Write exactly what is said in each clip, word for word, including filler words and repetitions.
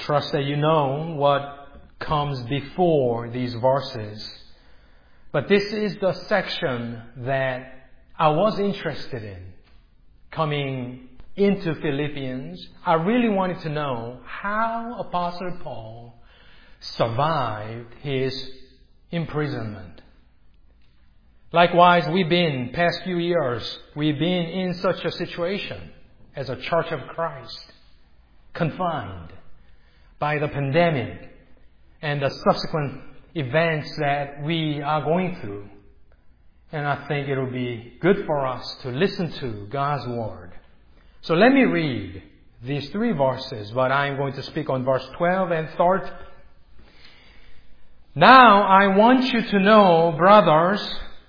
trust that you know what comes before these verses. But this is the section that I was interested in coming into Philippians. I really wanted to know how Apostle Paul survived his imprisonment. Likewise, we've been, past few years, we've been in such a situation as a Church of Christ, confined by the pandemic and the subsequent events that we are going through. And I think it will be good for us to listen to God's Word. So let me read these three verses, but I'm going to speak on verse twelve and thirteen. Now I want you to know, brothers,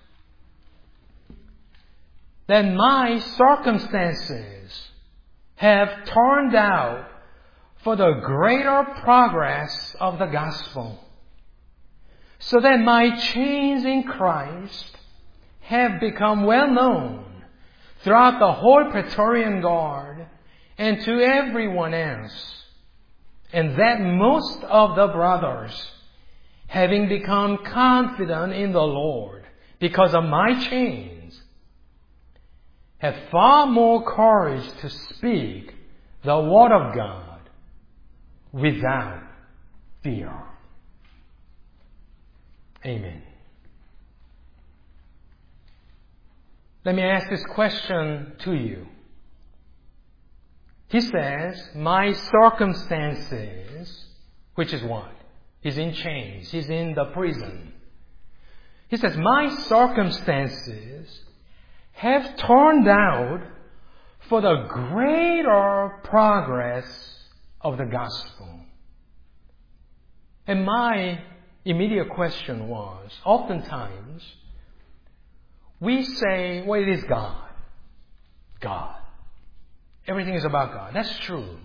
that my circumstances have turned out for the greater progress of the gospel, so that my chains in Christ have become well known throughout the whole Praetorian Guard and to everyone else, and that most of the brothers, having become confident in the Lord because of my chains, have far more courage to speak the Word of God without fear. Amen. Let me ask this question to you. He says, my circumstances, which is what? He's in chains. He's in the prison. He says, my circumstances have turned out for the greater progress of the gospel. And my immediate question was, oftentimes, we say, well, it is God. God. Everything is about God. That's true.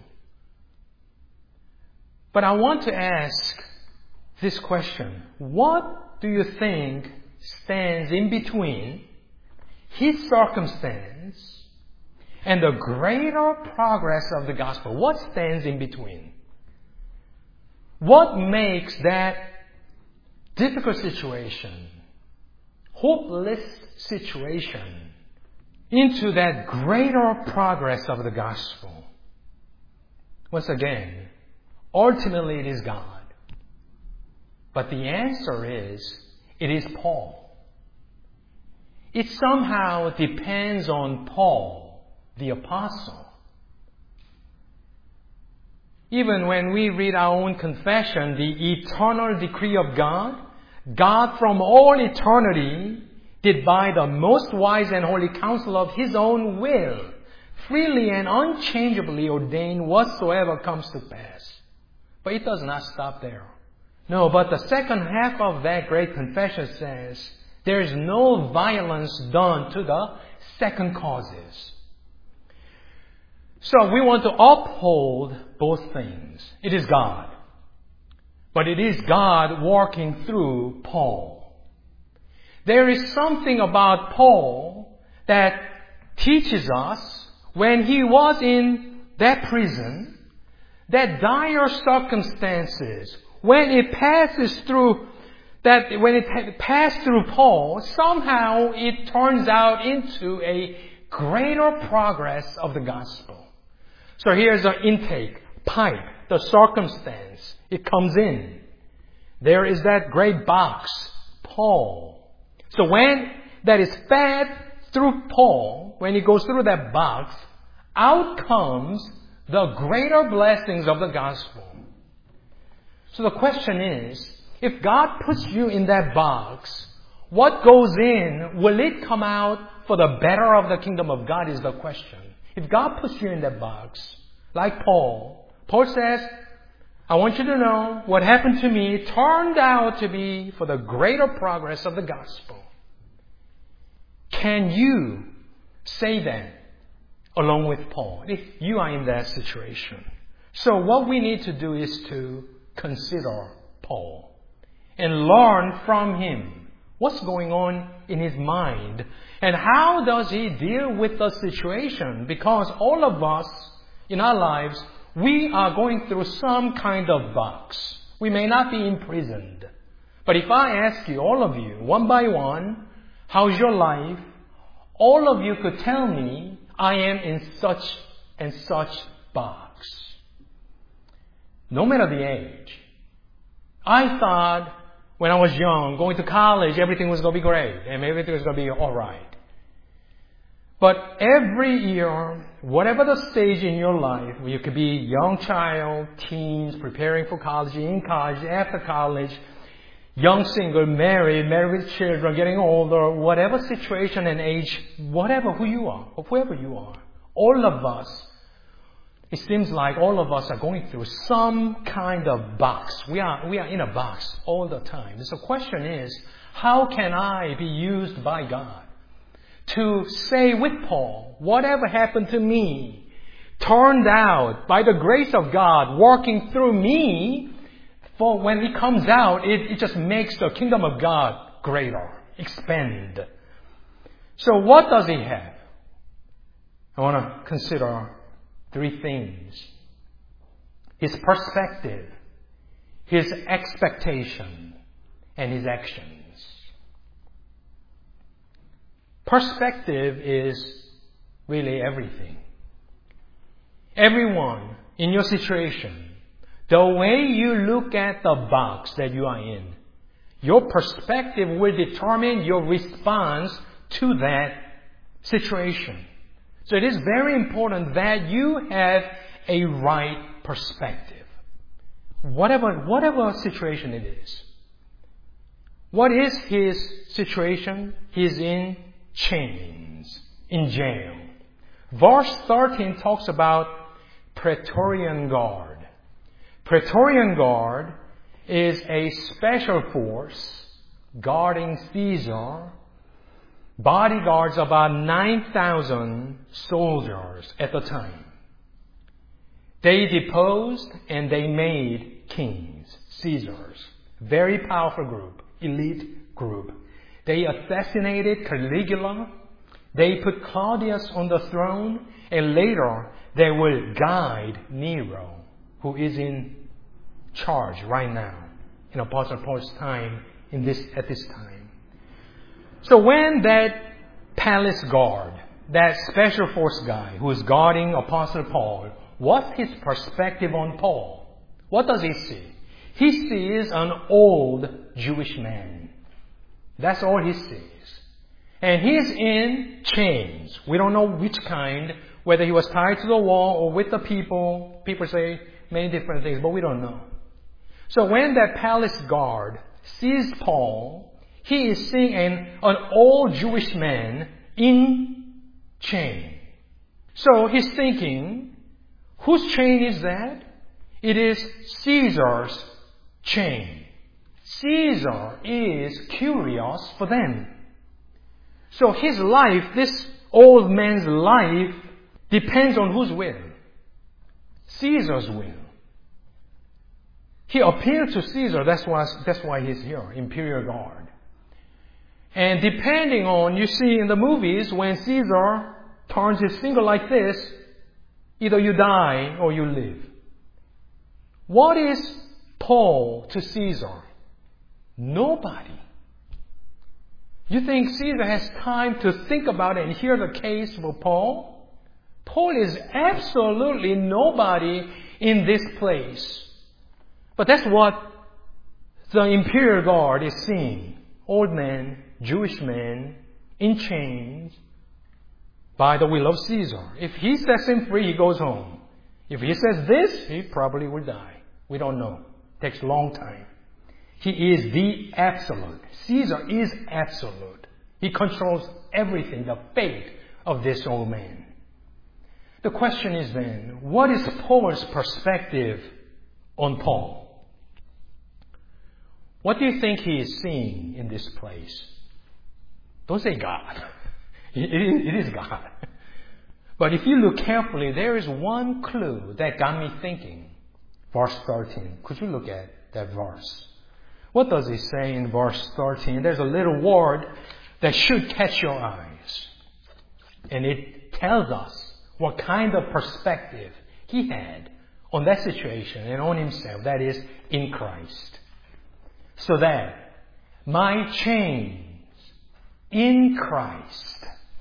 But I want to ask this question. What do you think stands in between his circumstance and the greater progress of the gospel? What stands in between? What makes that difficult situation, hopeless situation, into that greater progress of the gospel? Once again, ultimately it is God. But the answer is, it is Paul. It somehow depends on Paul, the apostle. Even when we read our own confession, the eternal decree of God, God from all eternity did by the most wise and holy counsel of His own will, freely and unchangeably ordain whatsoever comes to pass. But it does not stop there. No, but the second half of that great confession says, there is no violence done to the second causes. So we want to uphold both things. It is God. But it is God working through Paul. There is something about Paul that teaches us when he was in that prison, that dire circumstances, when it passes through that, when it passed through Paul, somehow it turns out into a greater progress of the gospel. So here's an intake, pipe, the circumstance. It comes in. There is that great box, Paul. So when that is fed through Paul, when he goes through that box, out comes the greater blessings of the gospel. So the question is, if God puts you in that box, what goes in, will it come out for the better of the kingdom of God is the question. If God puts you in that box, like Paul, Paul says, I want you to know what happened to me turned out to be for the greater progress of the gospel. Can you say that along with Paul, if you are in that situation? So what we need to do is to consider Paul and learn from him what's going on in his mind and how does he deal with the situation, because all of us in our lives, we are going through some kind of box. We may not be imprisoned. But if I ask you, all of you, one by one, how's your life? All of you could tell me, I am in such and such box. No matter the age. I thought when I was young, going to college, everything was going to be great and everything was going to be all right. But every year, whatever the stage in your life, you could be young child, teens, preparing for college, in college, after college, young single, married, married with children, getting older, whatever situation and age, whatever who you are, or whoever you are, all of us, it seems like all of us are going through some kind of box. We are, we are in a box all the time. So the question is, how can I be used by God to say with Paul, whatever happened to me turned out by the grace of God working through me, for when He comes out, it, it just makes the kingdom of God greater, expand. So what does He have? I want to consider three things. His perspective, His expectation, and His actions. Perspective is really everything. Everyone in your situation, the way you look at the box that you are in, your perspective will determine your response to that situation. So it is very important that you have a right perspective. Whatever, whatever situation it is. What is his situation? He's in chains, in jail. Verse thirteen talks about Praetorian Guard. Praetorian Guard is a special force guarding Caesar. Bodyguards, about nine thousand soldiers at the time. They deposed and they made kings, Caesars. Very powerful group, elite group. They assassinated Caligula. They put Claudius on the throne. And later, they will guide Nero, who is in charge right now in Apostle Paul's time, in this, at this time. So when that palace guard, that special force guy who is guarding Apostle Paul, what's his perspective on Paul? What does he see? He sees an old Jewish man. That's all he sees. And he's in chains. We don't know which kind, whether he was tied to the wall or with the people. People say many different things, but we don't know. So when that palace guard sees Paul, he is seeing an, an old Jewish man in chain. So he's thinking, whose chain is that? It is Caesar's chain. Caesar is curious for them. So his life, this old man's life, depends on whose will? Caesar's will. He appealed to Caesar, that's why, that's why he's here, Imperial Guard. And depending on, you see in the movies, when Caesar turns his finger like this, either you die or you live. What is Paul to Caesar? Nobody. You think Caesar has time to think about it and hear the case for Paul? Paul is absolutely nobody in this place. But that's what the Imperial Guard is seeing. Old man, Jewish man, in chains, by the will of Caesar. If he sets him free, he goes home. If he says this, he probably will die. We don't know. It takes a long time. He is the absolute. Caesar is absolute. He controls everything, the fate of this old man. The question is then, what is Paul's perspective on Paul? What do you think he is seeing in this place? Don't say God. It is God. But if you look carefully, there is one clue that got me thinking. Verse thirteen. Could you look at that verse? What does he say in verse thirteen? There's a little word that should catch your eyes. And it tells us what kind of perspective he had on that situation and on himself, that is, in Christ. So that my chains in Christ,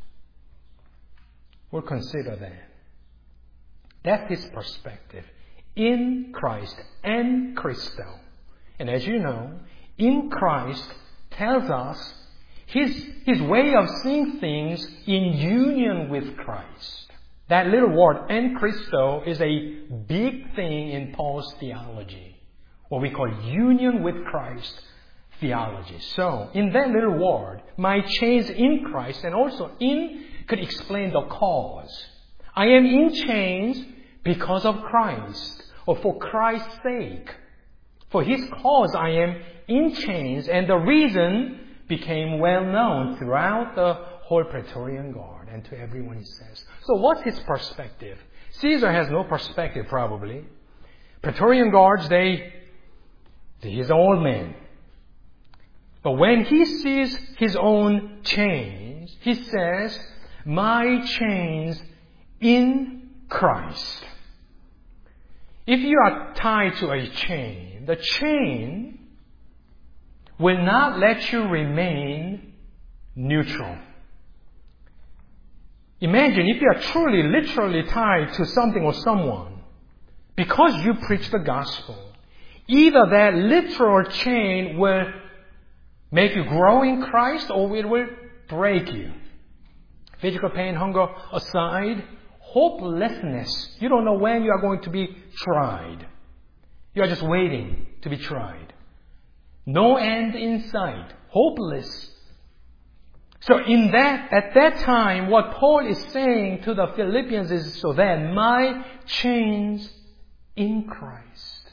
we'll consider that. That's his perspective. In Christ and Christo. And as you know, in Christ tells us his, his way of seeing things in union with Christ. That little word, en Christo, is a big thing in Paul's theology. What we call union with Christ theology. So, in that little word, my chains in Christ, and also in could explain the cause. I am in chains because of Christ, or for Christ's sake. For his cause I am in chains, and the reason became well known throughout the whole Praetorian Guard and to everyone, he says. So what's his perspective? Caesar has no perspective, probably. Praetorian Guards, they, he's an old man. But when he sees his own chains, he says, my chains in Christ. If you are tied to a chain, the chain will not let you remain neutral. Imagine if you are truly, literally tied to something or someone, because you preach the gospel, either that literal chain will make you grow in Christ, or it will break you. Physical pain, hunger aside, hopelessness. You don't know when you are going to be tried. You are just waiting to be tried. No end in sight. Hopeless. So in that, at that time, what Paul is saying to the Philippians is, so that my chains in Christ.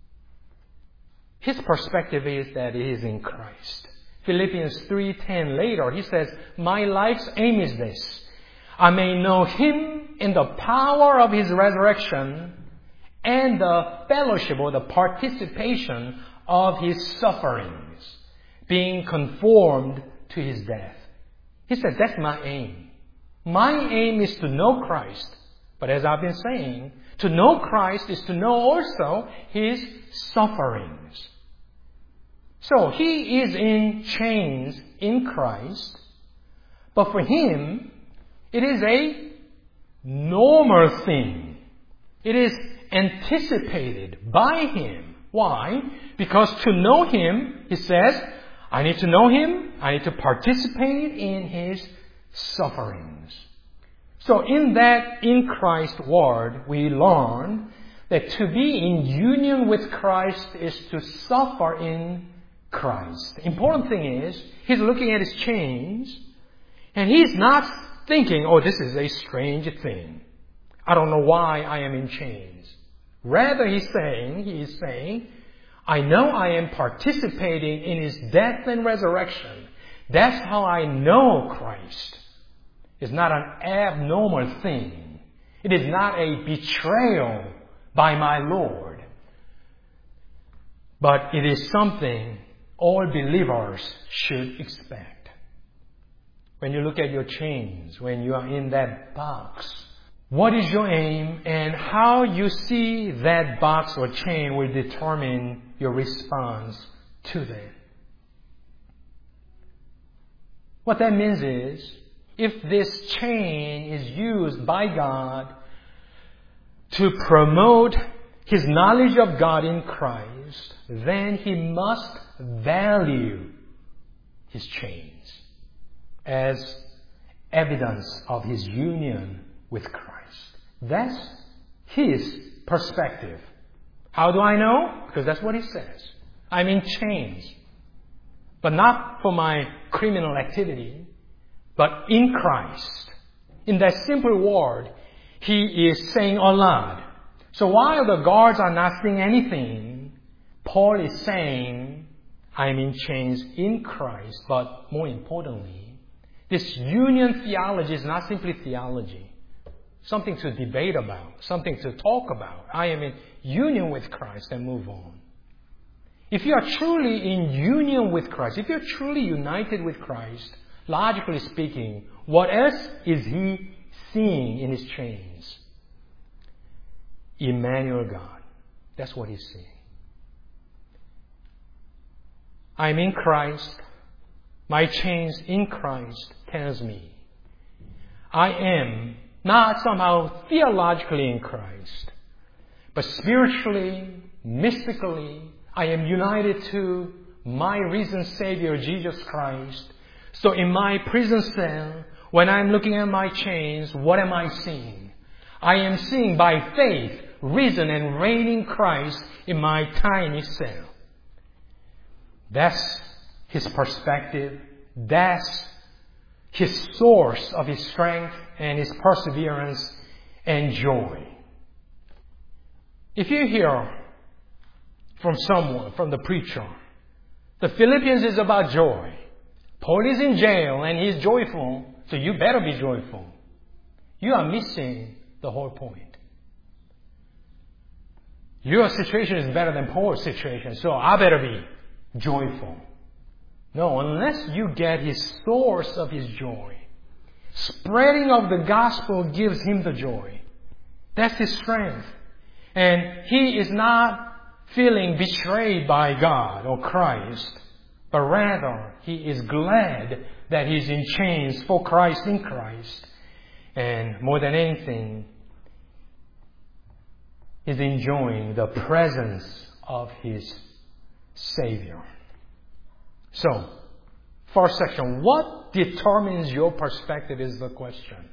His perspective is that it is in Christ. Philippians three ten later, he says, my life's aim is this. I may know him in the power of his resurrection and the fellowship or the participation of his sufferings, being conformed to his death. He said, that's my aim. My aim is to know Christ. But as I've been saying, to know Christ is to know also his sufferings. So he is in chains in Christ, but for him, it is a normal thing. It is anticipated by him. Why? Because to know him, he says, I need to know him. I need to participate in his sufferings. So in that in Christ word, we learn that to be in union with Christ is to suffer in Christ. The important thing is, he's looking at his chains, and he's not thinking, oh, this is a strange thing. I don't know why I am in chains. Rather, he's saying, he is saying, I know I am participating in his death and resurrection. That's how I know Christ. It's not an abnormal thing. It is not a betrayal by my Lord. But it is something all believers should expect. When you look at your chains, when you are in that box, what is your aim, and how you see that box or chain will determine your response to them. What that means is, if this chain is used by God to promote his knowledge of God in Christ, then he must value his chains as evidence of his union with Christ. That's his perspective. How do I know? Because that's what he says. I'm in chains. But not for my criminal activity, but in Christ. In that simple word, he is saying a lot. So while the guards are not saying anything, Paul is saying, I'm in chains in Christ. But more importantly, this union theology is not simply theology. Something to debate about, something to talk about. I am in union with Christ, and move on. If you are truly in union with Christ, if you're truly united with Christ, logically speaking, what else is he seeing in his chains? Emmanuel God. That's what he's saying. I'm in Christ. My chains in Christ tells me I am not somehow theologically in Christ, but spiritually, mystically, I am united to my risen Savior, Jesus Christ. So in my prison cell, when I'm looking at my chains, what am I seeing? I am seeing by faith, risen and reigning Christ in my tiny cell. That's his perspective. That's his source of his strength and his perseverance and joy. If you hear from someone, from the preacher, the Philippians is about joy. Paul is in jail and he's joyful, so you better be joyful. You are missing the whole point. Your situation is better than Paul's situation, so I better be joyful. No, unless you get his source of his joy. Spreading of the gospel gives him the joy. That's his strength. And he is not feeling betrayed by God or Christ, but rather he is glad that he's in chains for Christ in Christ. And more than anything, he's enjoying the presence of his Savior. So, first section, what determines your perspective is the question.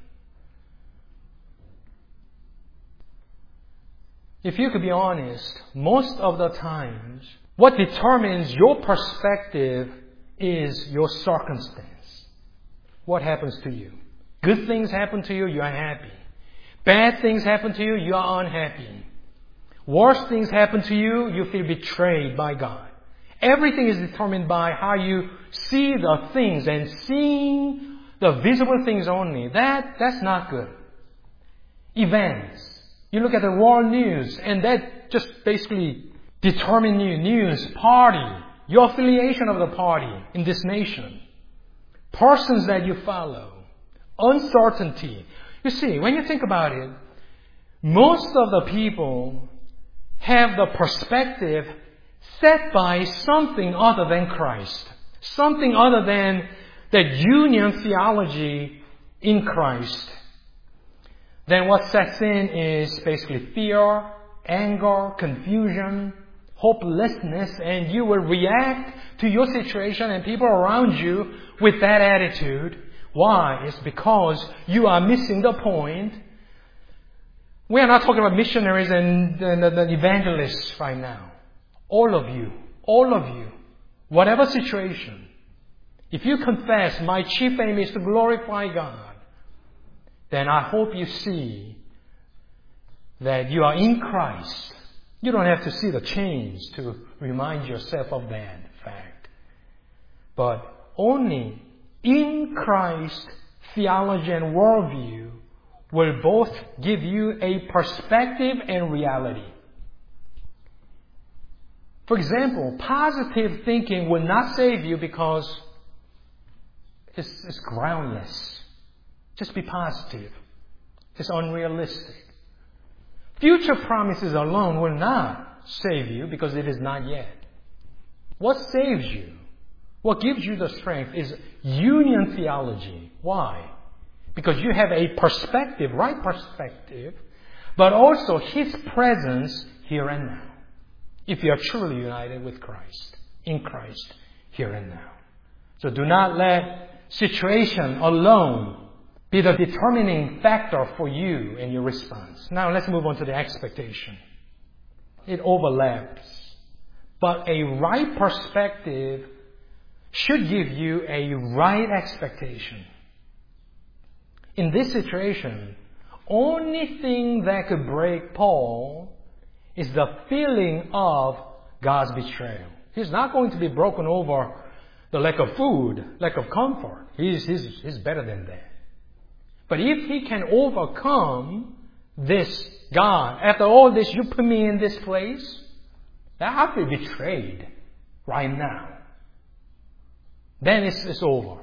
If you could be honest, most of the times, what determines your perspective is your circumstance. What happens to you? Good things happen to you, you are happy. Bad things happen to you, you are unhappy. Worse things happen to you, you feel betrayed by God. Everything is determined by how you see the things, and seeing the visible things only. That, that's not good. Events. You look at the world news, and that just basically determines you. News, party, your affiliation of the party in this nation. Persons that you follow. Uncertainty. You see, when you think about it, most of the people have the perspective set by something other than Christ. Something other than that union theology in Christ. Then what sets in is basically fear, anger, confusion, hopelessness, and you will react to your situation and people around you with that attitude. Why? It's because you are missing the point. We are not talking about missionaries and the evangelists right now. All of you, all of you, whatever situation, if you confess, my chief aim is to glorify God, then I hope you see that you are in Christ. You don't have to see the chains to remind yourself of that fact. But only in Christ, theology and worldview will both give you a perspective and reality. For example, positive thinking will not save you because it's, it's groundless. Just be positive. It's unrealistic. Future promises alone will not save you because it is not yet. What saves you, what gives you the strength is union theology. Why? Because you have a perspective, right perspective, but also His presence here and now. If you are truly united with Christ, in Christ, here and now. So do not let situation alone be the determining factor for you and your response. Now let's move on to the expectation. It overlaps. But a right perspective should give you a right expectation. In this situation, only thing that could break Paul is the feeling of God's betrayal. He's not going to be broken over the lack of food, lack of comfort. He's, he's, he's better than that. But if he can overcome this, God, after all this, you put me in this place, I feel betrayed right now. Then it's, it's over.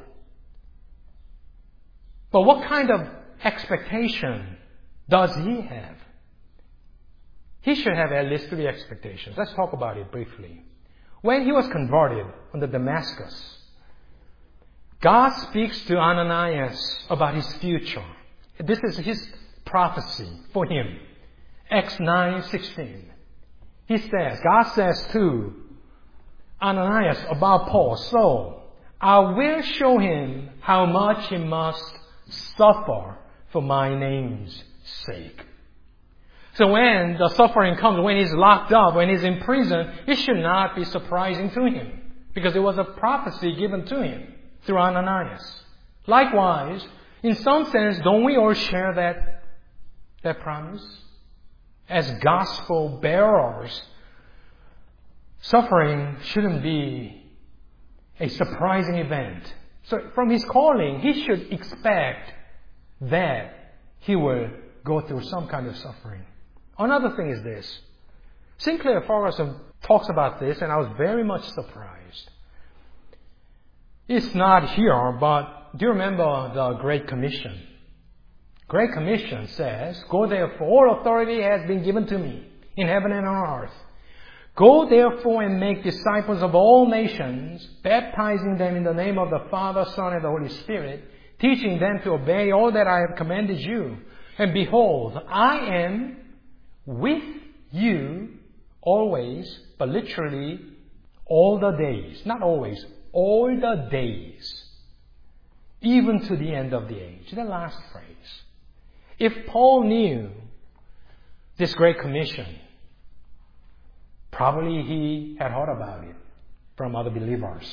But what kind of expectation does he have? he should have at least three expectations. Let's talk about it briefly. When he was converted on the Damascus, God speaks to Ananias about his future. This is his prophecy for him. Acts nine sixteen. He says, God says to Ananias about Paul, so I will show him how much he must suffer for my name's sake. So when the suffering comes, when he's locked up, when he's in prison, it should not be surprising to him, because it was a prophecy given to him through Ananias. Likewise, in some sense, don't we all share that, that promise? As gospel bearers, suffering shouldn't be a surprising event. So from his calling, he should expect that he will go through some kind of suffering. Another thing is this. Sinclair Ferguson talks about this, and I was very much surprised. It's not here, but do you remember the Great Commission? Great Commission says, go therefore, all authority has been given to me in heaven and on earth. Go therefore and make disciples of all nations, baptizing them in the name of the Father, Son, and the Holy Spirit, teaching them to obey all that I have commanded you. And behold, I am with you always, but literally all the days. Not always, all the days. Even to the end of the age. The last phrase. If Paul knew this Great Commission, probably he had heard about it from other believers.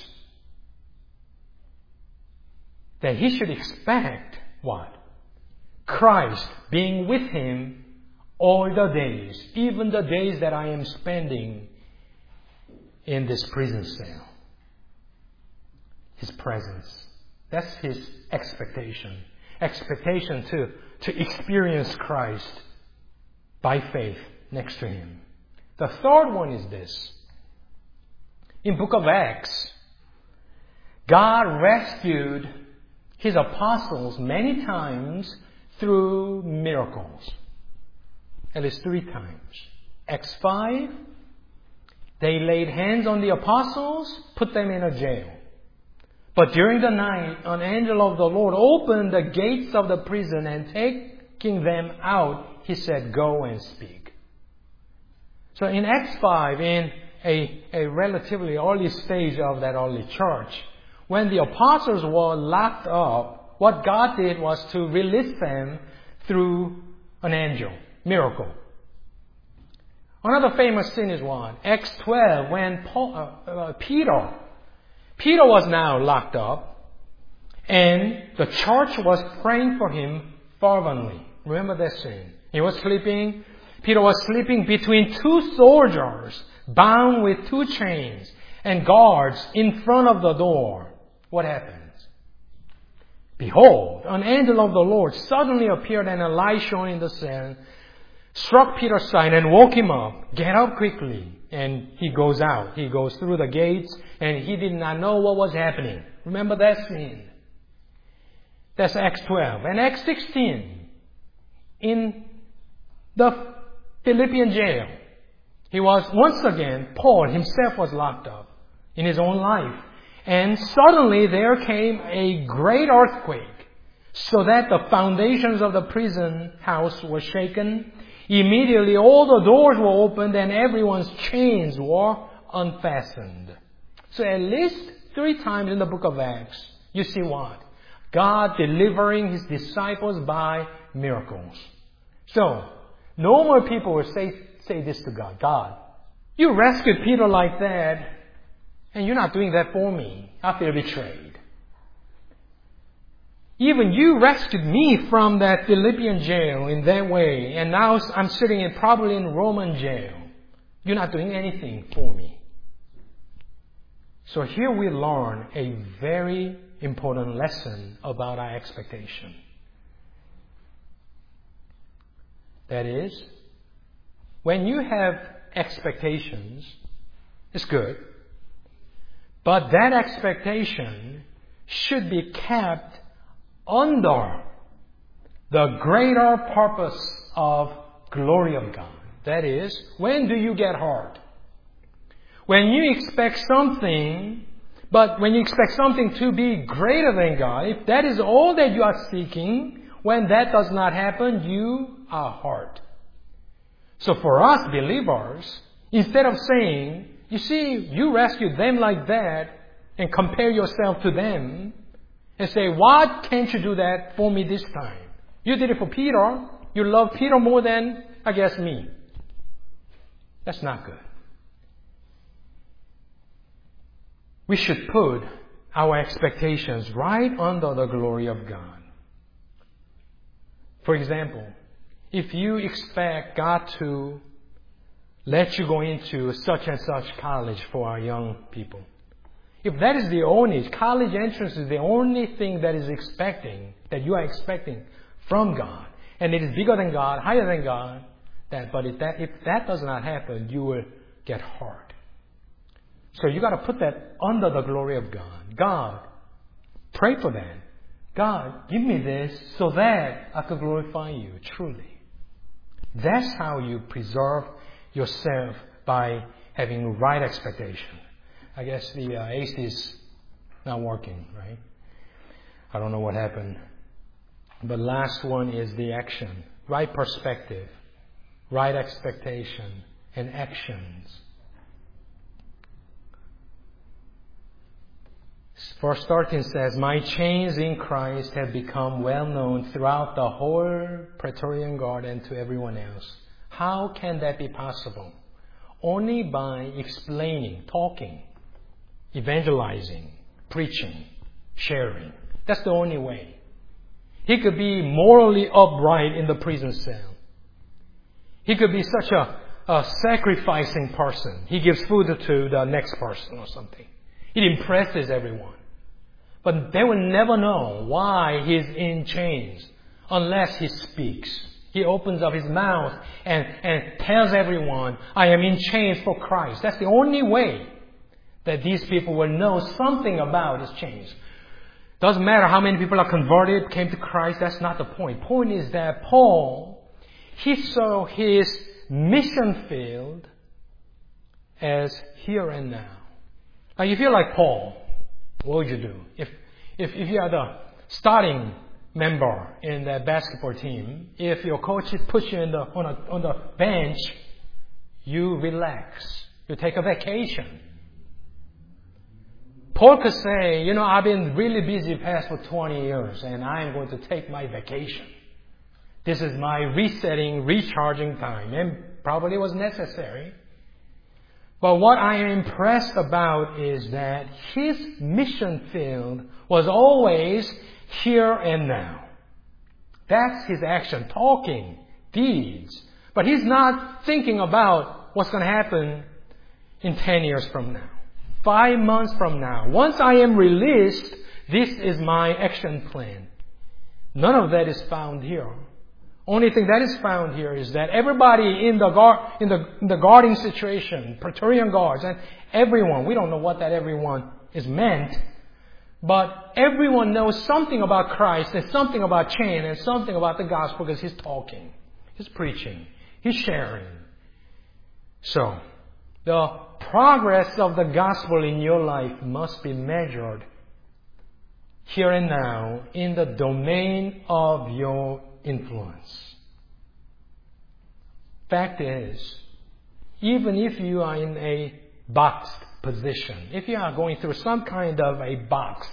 That he should expect what? Christ being with him all the days, even the days that I am spending in this prison cell. His presence. That's his expectation. Expectation to, to experience Christ by faith next to him. The third one is this. In book of Acts, God rescued his apostles many times through miracles. At least three times. Acts five, they laid hands on the apostles, put them in a jail. But during the night, an angel of the Lord opened the gates of the prison, and taking them out, he said, go and speak. So in Acts five, in a, a relatively early stage of that early church, when the apostles were locked up, what God did was to release them through an angel. Miracle. Another famous scene is one. Acts twelve, when Paul, uh, uh, Peter, Peter was now locked up, and the church was praying for him fervently. Remember that scene? He was sleeping. Peter was sleeping between two soldiers, bound with two chains, and guards in front of the door. What happens? Behold, an angel of the Lord suddenly appeared, and a light shone in the cell, struck Peter's side and woke him up. Get up quickly. And he goes out. He goes through the gates, and he did not know what was happening. Remember that scene? That's Acts twelve. And Acts sixteen, in the Philippian jail, he was once again, Paul himself was locked up in his own life. And suddenly there came a great earthquake, so that the foundations of the prison house were shaken. Immediately all the doors were opened, and everyone's chains were unfastened. So at least three times in the book of Acts, you see what? God delivering his disciples by miracles. So, normal people will say, say this to God. God, you rescued Peter like that, and you're not doing that for me. I feel betrayed. Even you rescued me from that Philippian jail in that way, and now I'm sitting in probably in Roman jail. You're not doing anything for me. So here we learn a very important lesson about our expectation. That is, when you have expectations, it's good, but that expectation should be kept under the greater purpose of glory of God. That is, when do you get hurt? When you expect something, but when you expect something to be greater than God, if that is all that you are seeking, when that does not happen, you are hurt. So for us believers, instead of saying, you see, you rescued them like that, and compare yourself to them, and say, why can't you do that for me this time? You did it for Peter. You love Peter more than, I guess, me. That's not good. We should put our expectations right under the glory of God. For example, if you expect God to let you go into such and such college for our young people, if that is the only, college entrance is the only thing that is expecting, that you are expecting from God, and it is bigger than God, higher than God, that, but if that, if that does not happen, you will get hurt. So you got to put that under the glory of God. God, pray for that. God, give me this so that I could glorify you truly. That's how you preserve yourself, by having right expectation. I guess the uh, A C is not working, right? I don't know what happened. But last one is the action. Right perspective, right expectation, and actions. Verse thirteen says, my chains in Christ have become well known throughout the whole Praetorian Guard and to everyone else. How can that be possible? Only by explaining, talking, evangelizing, preaching, sharing. That's the only way. He could be morally upright in the prison cell. He could be such a, a sacrificing person. He gives food to the next person or something. It impresses everyone. But they will never know why he's in chains unless he speaks. He opens up his mouth and, and tells everyone, I am in chains for Christ. That's the only way that these people will know something about his chains. Doesn't matter how many people are converted, came to Christ. That's not the point. Point is that Paul, he saw his mission field as here and now. Like if you're like Paul, what would you do? If if if you are the starting member in the basketball team, if your coach puts you in the on a, on the bench, you relax. You take a vacation. Paul could say, you know, I've been really busy past for twenty years, and I'm going to take my vacation. This is my resetting, recharging time, and probably was necessary. But what I am impressed about is that his mission field was always here and now. That's his action, talking, deeds. But he's not thinking about what's going to happen in ten years from now, five months from now. Once I am released, this is my action plan. None of that is found here. Only thing that is found here is that everybody in the guard, in the, in the guarding situation, Praetorian guards, and everyone, we don't know what that everyone is meant, but everyone knows something about Christ and something about chain and something about the gospel because he's talking, he's preaching, he's sharing. So, the progress of the gospel in your life must be measured here and now in the domain of your influence. Fact is, even if you are in a boxed position, if you are going through some kind of a box,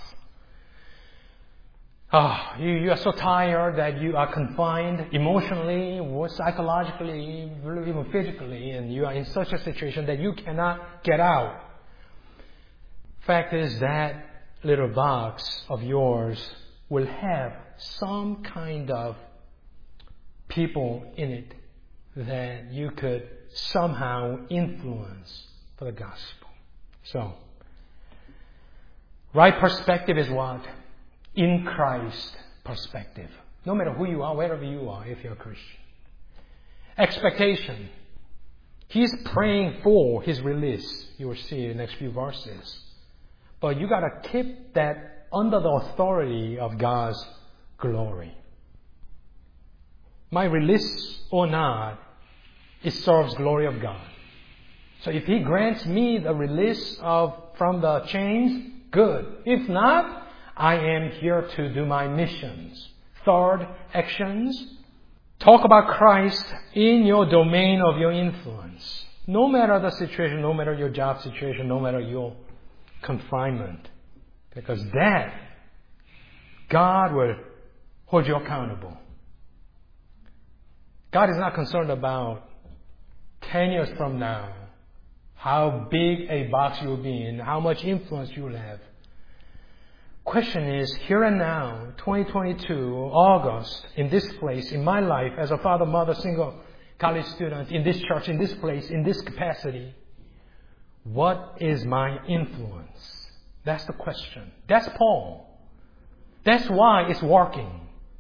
oh, you, you are so tired that you are confined emotionally, or psychologically, even physically, and you are in such a situation that you cannot get out. Fact is, that little box of yours will have some kind of people in it that you could somehow influence for the gospel. So, right perspective is what? In Christ perspective. No matter who you are, wherever you are, if you're a Christian. Expectation. He's praying for his release. You will see in the next few verses. But you got to keep that under the authority of God's glory. My release or not it serves glory of God. So if He grants me the release of from the chains, good. If not, I am here to do my missions. Third, actions. Talk about Christ in your domain of your influence. No matter the situation, no matter your job situation, no matter your confinement. Because that, God will hold you accountable. God is not concerned about ten years from now, how big a box you'll be in, how much influence you'll have. Question is, here and now, twenty twenty-two, August, in this place, in my life, as a father, mother, single college student, in this church, in this place, in this capacity, what is my influence? That's the question. That's Paul. That's why it's working.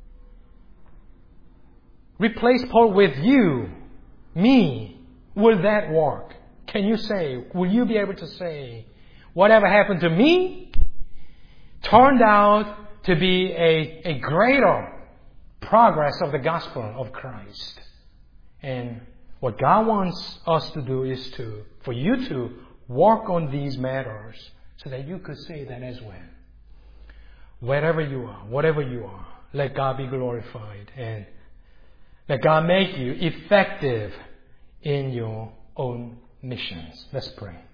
Replace Paul with you, me. Will that work? Can you say, will you be able to say, whatever happened to me turned out to be a, a greater progress of the gospel of Christ. And what God wants us to do is to, for you to work on these matters so that you could say that as well. Wherever you are, whatever you are, let God be glorified and let God make you effective in your own missions. Let's pray.